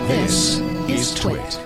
This is Twit.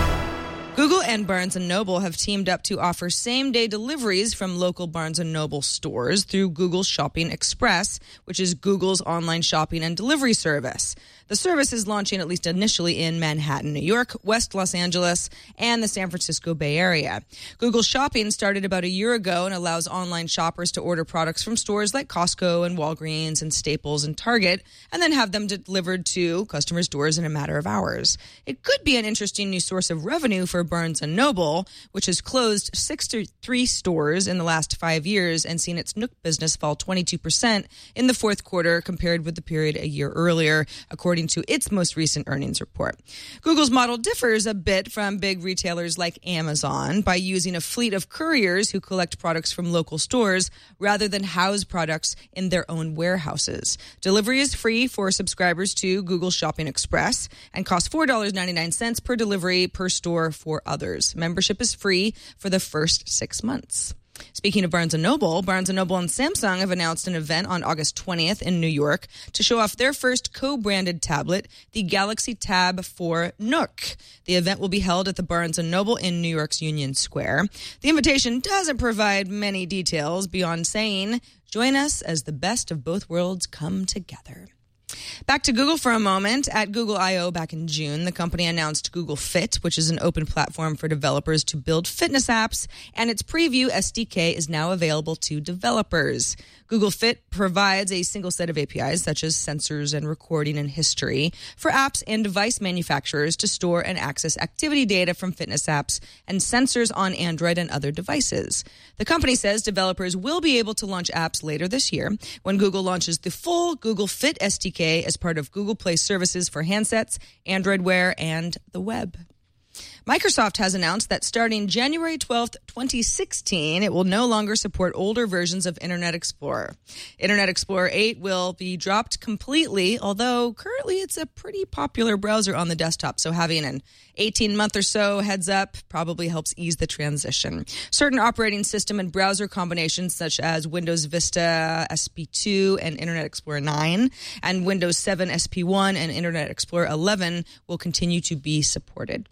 Google and Barnes & Noble have teamed up to offer same-day deliveries from local Barnes & Noble stores through Google Shopping Express, which is Google's online shopping and delivery service. The service is launching, at least initially, in Manhattan, New York, West Los Angeles, and the San Francisco Bay Area. Google Shopping started about a year ago and allows online shoppers to order products from stores like Costco and Walgreens and Staples and Target, and then have them delivered to customers' doors in a matter of hours. It could be an interesting new source of revenue for Barnes & Noble, which has closed 63 stores in the last 5 years and seen its Nook business fall 22% in the fourth quarter compared with the period a year earlier, according to its most recent earnings report. Google's model differs a bit from big retailers like Amazon by using a fleet of couriers who collect products from local stores rather than house products in their own warehouses. Delivery is free for subscribers to Google Shopping Express and costs $4.99 per delivery per store for others. Membership is free for the first 6 months. Speaking of Barnes & Noble and Samsung have announced an event on August 20th in New York to show off their first co-branded tablet, the Galaxy Tab for Nook. The event will be held at the Barnes & Noble in New York's Union Square. The invitation doesn't provide many details beyond saying, "Join us as the best of both worlds come together." Back to Google for a moment. At Google I/O back in June, the company announced Google Fit, which is an open platform for developers to build fitness apps, and its Preview SDK is now available to developers. Google Fit provides a single set of APIs, such as sensors and recording and history, for apps and device manufacturers to store and access activity data from fitness apps and sensors on Android and other devices. The company says developers will be able to launch apps later this year when Google launches the full Google Fit SDK as part of Google Play services for handsets, Android Wear, and the web. Microsoft has announced that starting January 12th, 2016, it will no longer support older versions of Internet Explorer. Internet Explorer 8 will be dropped completely, although currently it's a pretty popular browser on the desktop, so having an 18-month or so heads up probably helps ease the transition. Certain operating system and browser combinations such as Windows Vista SP2 and Internet Explorer 9 and Windows 7 SP1 and Internet Explorer 11 will continue to be supported.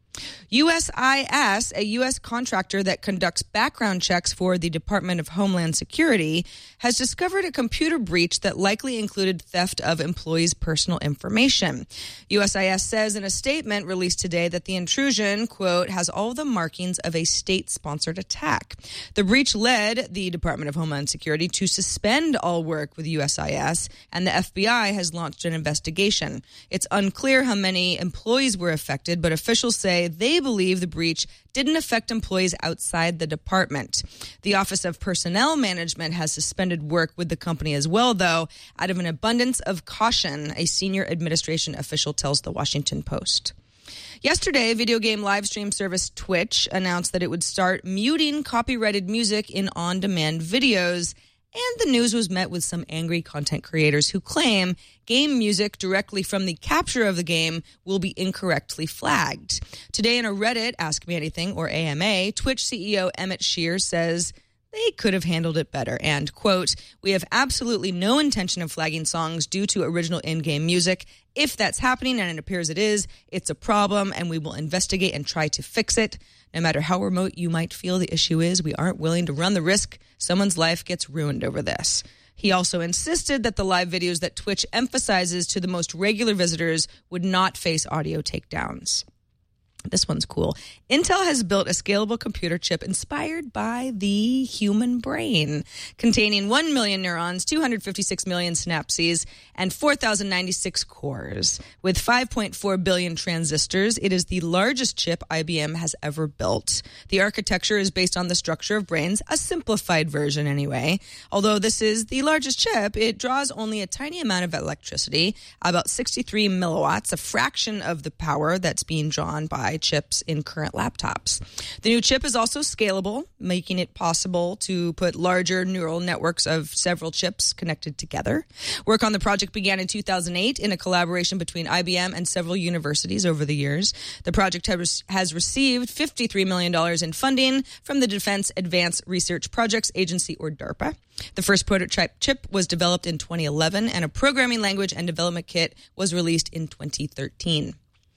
USIS, a U.S. contractor that conducts background checks for the Department of Homeland Security, has discovered a computer breach that likely included theft of employees' personal information. USIS says in a statement released today that the intrusion, quote, has all the markings of a state-sponsored attack. The breach led the Department of Homeland Security to suspend all work with USIS, and the FBI has launched an investigation. It's unclear how many employees were affected, but officials say they believe the breach didn't affect employees outside the department. The Office of Personnel Management has suspended work with the company as well, though, out of an abundance of caution, a senior administration official tells the Washington Post. Yesterday, video game live stream service Twitch announced that it would start muting copyrighted music in on-demand videos, and the news was met with some angry content creators who claim game music directly from the capture of the game will be incorrectly flagged. Today in a Reddit Ask Me Anything, or AMA, Twitch CEO Emmett Shear says they could have handled it better and, quote, we have absolutely no intention of flagging songs due to original in-game music. If that's happening, and it appears it is, it's a problem, and we will investigate and try to fix it. No matter how remote you might feel the issue is, we aren't willing to run the risk someone's life gets ruined over this. He also insisted that the live videos that Twitch emphasizes to the most regular visitors would not face audio takedowns. This one's cool. Intel has built a scalable computer chip inspired by the human brain, containing 1 million neurons, 256 million synapses, and 4,096 cores. With 5.4 billion transistors, it is the largest chip IBM has ever built. The architecture is based on the structure of brains, a simplified version anyway. Although this is the largest chip, it draws only a tiny amount of electricity, about 63 milliwatts, a fraction of the power that's being drawn by chips in current laptops. The new chip is also scalable, making it possible to put larger neural networks of several chips connected together. Work on the project began in 2008 in a collaboration between IBM and several universities over the years. The project has received $53 million in funding from the Defense Advanced Research Projects Agency, or DARPA. The first prototype chip was developed in 2011, and a programming language and development kit was released in 2013.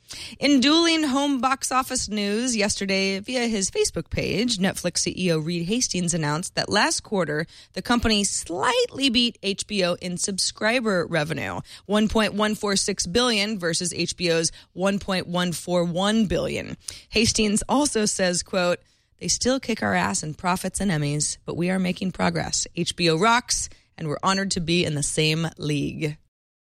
In dueling home box office news, yesterday via his Facebook page, Netflix CEO Reed Hastings announced that last quarter, the company slightly beat HBO in subscriber revenue, $1.146 billion versus HBO's $1.141 billion. Hastings also says, quote, "They still kick our ass in profits and Emmys, but we are making progress. HBO rocks, and we're honored to be in the same league."